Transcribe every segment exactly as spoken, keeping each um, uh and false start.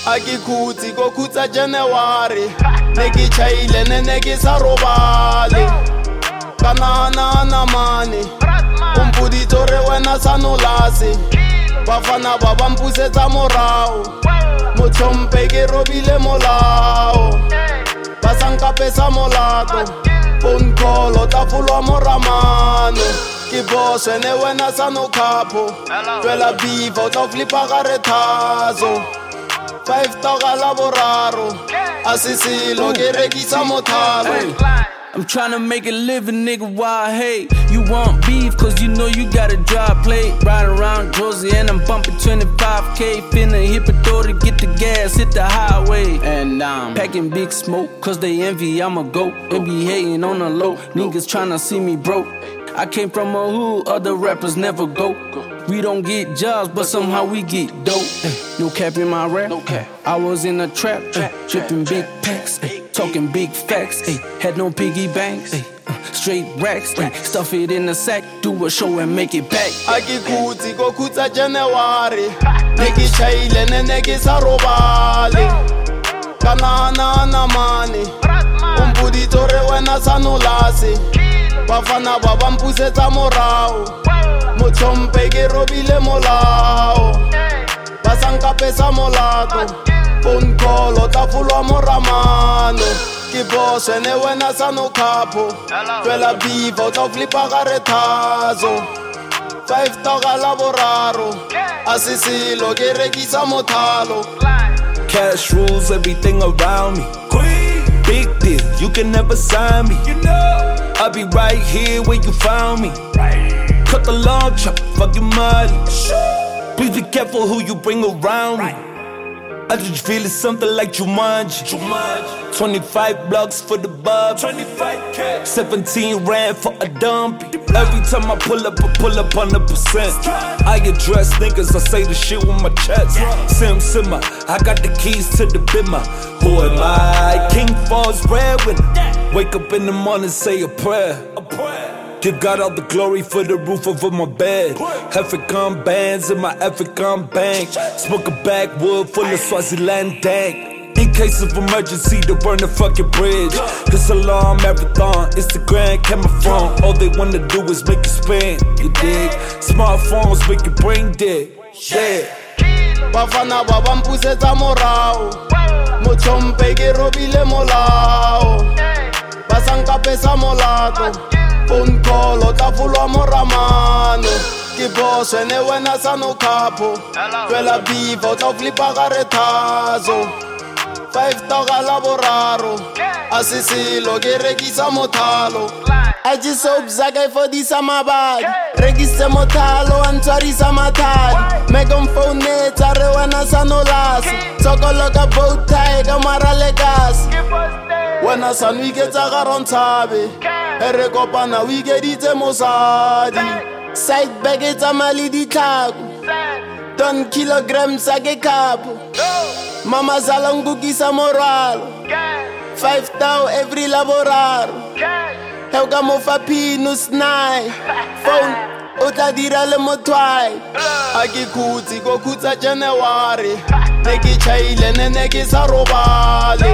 a ke khutsi ko khutsa January ne ke chaile ne ne ke sa robale kana na na mane umpuditso re wena sanolase bafana ba bampusetsa morao motlhompe ke robile molao ba sankapesa molato phone call o tafulwa moramano ke boss ene wena sanokhapho twela biva o tla flipa gare thazo five toga la boraro a sisilo ke rekisa mothalo. I'm tryna make a living, nigga, why I hate? You want beef, cause you know you got a dry plate. Riding around Josie and I'm bumping twenty-five K. Finna hit it door to get the gas, hit the highway. And I'm packing big smoke, cause they envy I'm a goat. They be hating on the low, niggas tryna see me broke. I came from a hood, other rappers never go. We don't get jobs, but somehow we get dope. No cap in my rap, no cap. I was in a trap, tripping big packs, talking big facts. Had no piggy banks, straight racks. Stuff it in a sack, do a show and make it back. A ke khutsi ko khutsa January ne ke chaile ne ne ke sa robale kana na na mane umpuditso re wena sanolase bafana ba bampusetsa morao motlhompe ke robile molao ba sankapesa molato phone call o tafulwa moramano ke boss ene wena sanokhapho twela biva o tla flipa gare thazo five toga la boraro a sisilo ke rekisa mothalo. Cash rules everything around me. Big deal, you can never sign me. I'll be right here where you found me. Cut the long chop, fuck your money. Please be careful who you bring around me. I just feel it's something like Jumanji. twenty-five blocks for the bub. seventeen rand for a dumpy. Every time I pull up, I pull up one hundred percent. I address niggas, I say the shit with my chest. Sim simmer, I got the keys to the bimmer. Who am I? King Falls breadwinner. Wake up in the morning, say a prayer. Give God all the glory for the roof over my bed. African bands in my African bank. Smoke a backwood full of Swaziland dank. In case of emergency, to burn the fucking bridge. This alarm marathon, Instagram, camera phone. All they wanna do is make you spin, you dig? Smartphones make your brain dead, yeah. Bafana ba bampusetsa morao motlhompe ke robile molao ba sankapesa molato phone call o tafulwa moramano ke boss ene wena sanokhapho twela biva o tla flipa gare thazo five toga la boraro a sisilo ke rekisa mothalo. I just hope Zakai for this amabad regise mothalo antwarisa mathali make em phone neta re wena sanolase tsokoloka bow tie ka marale kasi wena san we get a garontsabe ere kopana we get itse mosadi side bag etsa mali ditlhako ton kilograms a ke kapo mama zala ngukisa moralo five thou every laboraro Heuka mo fa pinus nine phone o tla dira le mothwai a ke khutsi ko khutsa January ne ke chaile ne ne ke sa robale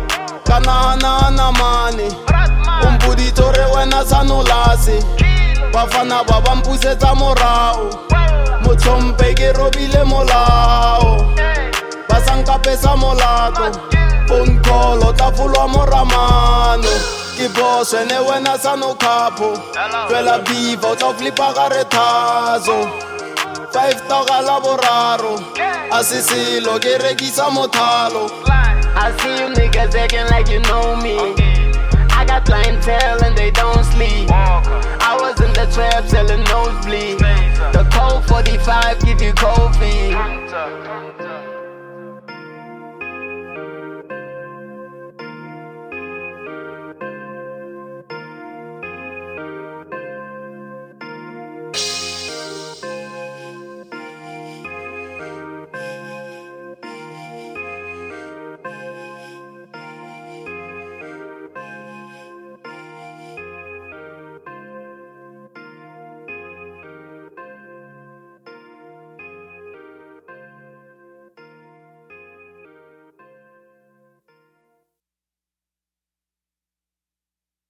kana na na mane umpuditso re wena sanolase bafana ba bampusetsa morao motlhompe ke robile molao ba sankapesa molato phone call o tafulwa moramano ke boss ene wena sanokhapho twela biva o tla flipa gare thazo five toga la boraro a sisilo ke rekisa mothalo. I see you niggas acting like you know me. I got clientele and they don't sleep. I was in the trap selling nosebleed. The cold forty-five give you cold feet.